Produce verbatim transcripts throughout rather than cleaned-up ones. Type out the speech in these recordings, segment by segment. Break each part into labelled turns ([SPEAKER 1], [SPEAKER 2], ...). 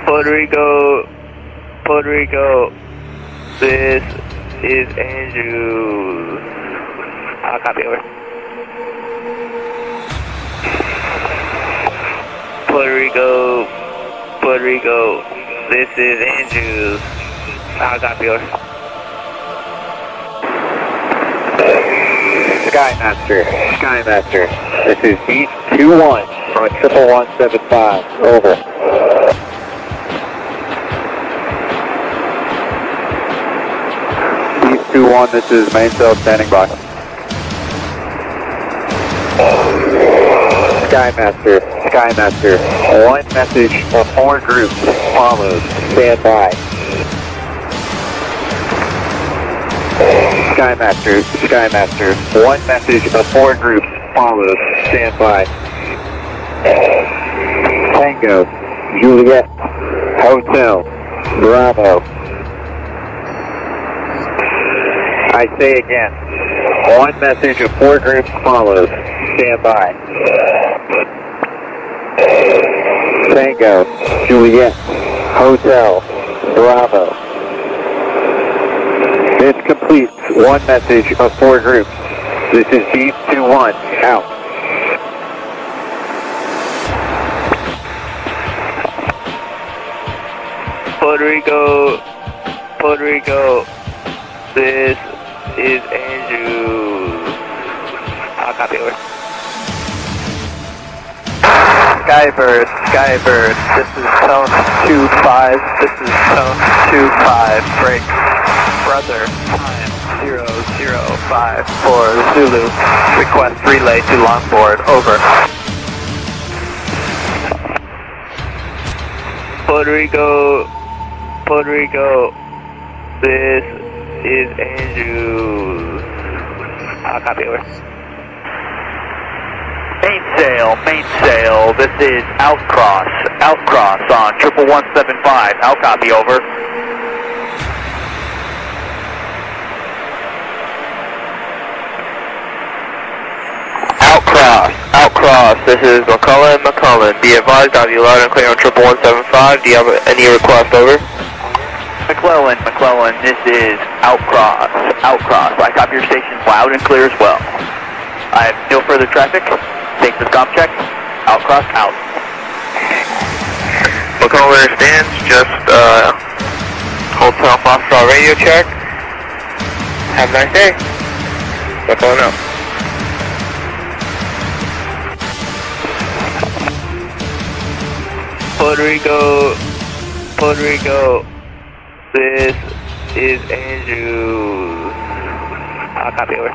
[SPEAKER 1] Puerto Rico, Puerto Rico, this is Andrew. I'll copy over. Puerto Rico, Puerto Rico, this is Andrew. I'll copy over.
[SPEAKER 2] Skymaster, Skymaster, this is Beach two one on triple one seven five, over. Beach two one, this is main cell standing by. Skymaster, Skymaster, one message for four groups follows, stand by. Skymaster, Skymaster, one message of four groups follows, stand by. Tango, Juliet, Hotel, Bravo. I say again, one message of four groups follows, stand by. Tango, Juliet, Hotel, Bravo. This completes one message of four groups. This is Beef two one, out.
[SPEAKER 1] Puerto Rico, Puerto Rico, this is Andrew. I'll copy over.
[SPEAKER 2] Skybird, Skybird, this is tone two five, this is tone two five, break. Brother, time zero zero five for Zulu, request relay to longboard, over.
[SPEAKER 1] Puerto Rico, Puerto Rico, this is Andrew. I'll copy over.
[SPEAKER 3] Mainsail, mainsail, this is Outcross, Outcross on triple one seven five, I'll copy over. Outcross, Outcross, this is McCullen, McCullen, be advised I'll be loud and clear on triple one seven five, do you have any request, over? McClellan, McClellan, this is Outcross, Outcross, I copy your station loud and clear as well. I have no further traffic. Take this comm check. Outcross out. McCullough understands. Just uh, Hotel Foxtrot radio check. Have a nice day. McCullough out.
[SPEAKER 1] Puerto Rico, Puerto Rico, this is Andrew. I'll copy over.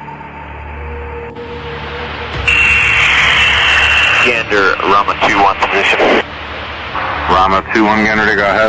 [SPEAKER 3] Gander, Rama two one position.
[SPEAKER 4] Rama two one, Gander, to go ahead.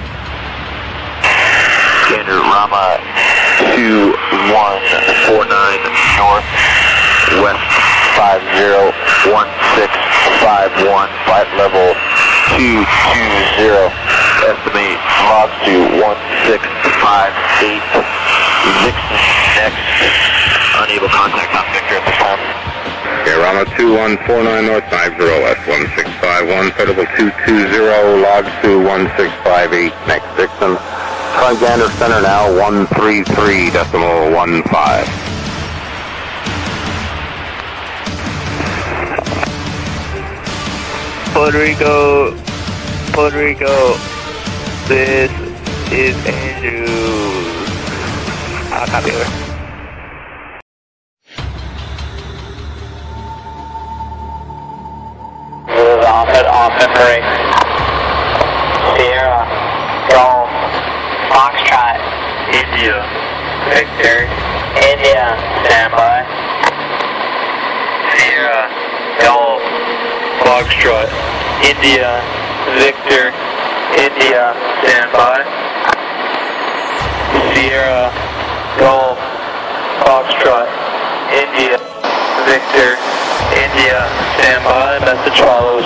[SPEAKER 3] Gander, Rama two one four nine north, west five zero one six five one, flight level two two zero, estimate log to one six five eight, Vixen next, unable contact on Victor at this time.
[SPEAKER 4] Okay, Rama two one four nine north, five zero west, one six five one, Federal two two zero, log to one six five eight, next Dixon. Five Gander center now, one three three decimal one five.
[SPEAKER 1] Puerto Rico, Puerto Rico, this is Andrew. I'll copy over.
[SPEAKER 3] Offset, offset, break. Sierra, Golf, Foxtrot, India, Victor, India, standby. Sierra, Golf, Foxtrot, India, Victor, India, standby. Sierra, Golf, Foxtrot, India, Victor, India, standby, message follows.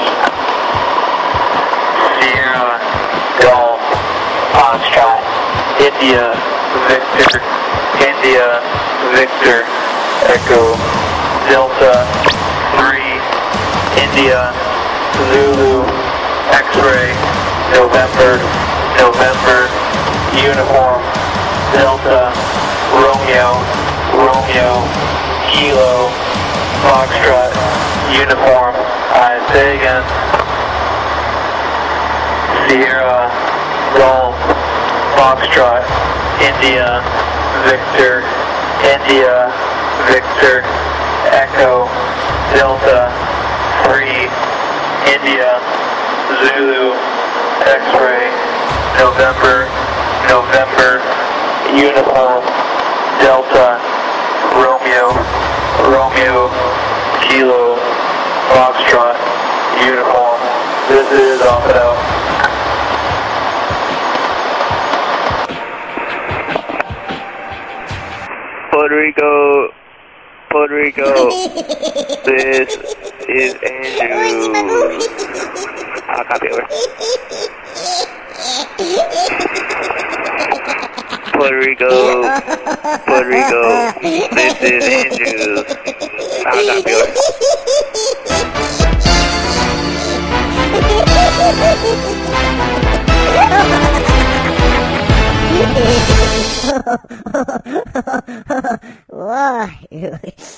[SPEAKER 3] Sierra, Golf, Foxtrot, India, Victor, India, Victor, Echo, Delta, three, India, Zulu, X-ray,
[SPEAKER 2] November, November, uniform, Delta, Romeo, Romeo, Kilo, Foxtrot, uniform, I say again, Sierra, Golf, Foxtrot, India, Victor, India, Victor, Echo, Delta, three, India, Zulu, X-ray, November, November, uniform, Delta, Romeo, Romeo, Kilo, Foxtrot, uniform. This is off and out.
[SPEAKER 1] Puerto Rico, Puerto Rico, this is Andrews. I'll copy over. Puerto Rico, Puerto Rico, this is Andrews. I'll copy over.
[SPEAKER 5] Whoa.